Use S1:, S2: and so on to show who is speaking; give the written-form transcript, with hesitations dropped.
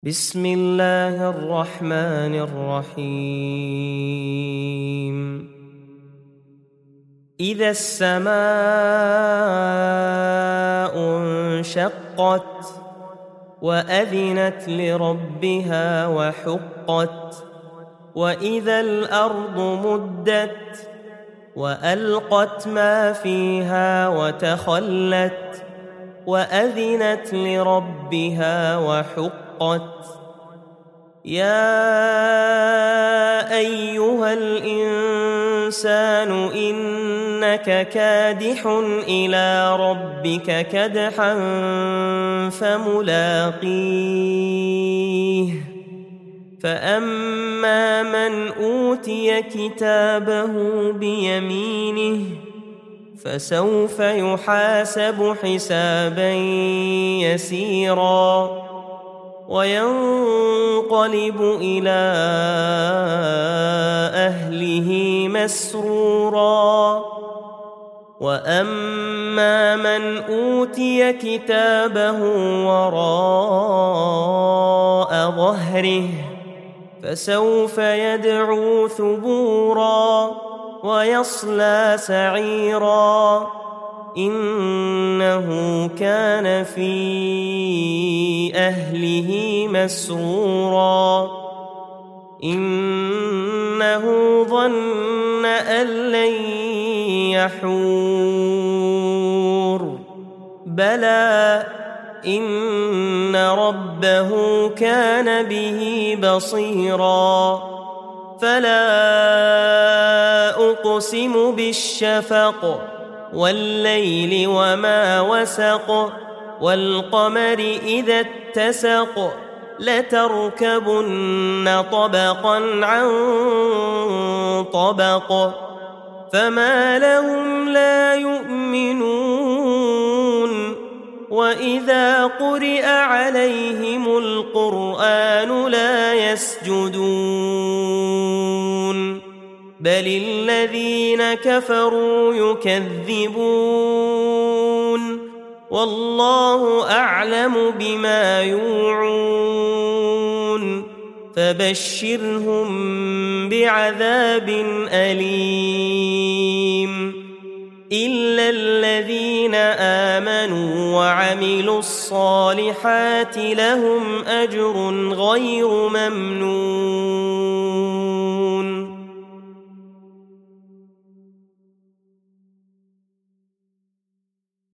S1: بسم الله الرحمن الرحيم إذا السماء انشقت وأذنت لربها وحقت وإذا الأرض مدت وألقت ما فيها وتخلت وأذنت لربها وحقت يا أيها الإنسان إنك كادح إلى ربك كدحا فملاقيه فأما من أوتي كتابه بيمينه فسوف يحاسب حسابا يسيرا وينقلب إلى أهله مسرورا وأما من أوتي كتابه وراء ظهره فسوف يدعو ثبورا ويصلى سعيرا إنه كان في أهله مسرورا إنه ظن أن لن يحور بلى إن ربه كان به بصيرا فلا أقسم بالشفق والليل وما وسق والقمر إذا اتسق لتركبن طبقا عن طبق فما لهم لا يؤمنون وإذا قرئ عليهم القرآن لا يسجدون بل الذين كفروا يكذبون والله أعلم بما يوعون فبشرهم بعذاب أليم إلا الذين آمنوا وعملوا الصالحات لهم أجر غير ممنون